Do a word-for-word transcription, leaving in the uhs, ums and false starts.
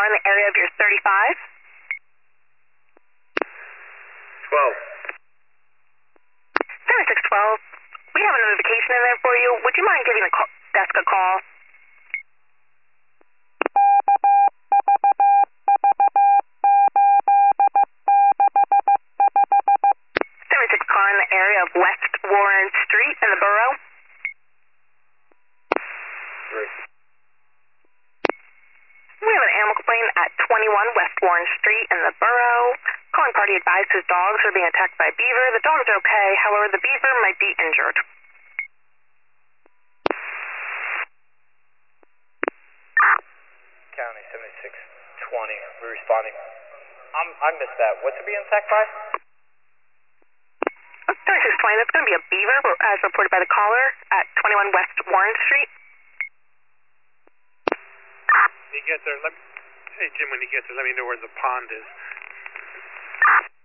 in the area of your thirty-five. twelve. seventy-six twelve. We have a notification in there for you. Would you mind giving the call, desk a call? seventy-six car in the area of West Warren Street in the borough. Three. We have an animal complaint at twenty-one West Warren Street in the borough. Calling party advised his dogs are being attacked by a beaver. The dogs are okay, however, the beaver might be injured. County seventy-six twenty. We're responding. I'm, I missed that. What's it being attacked by? seventy-six twenty, that's going to be a beaver, as reported by the caller, at twenty-one West Warren Street. When he gets there, let me, hey Jim, when he gets there, let me know where the pond is.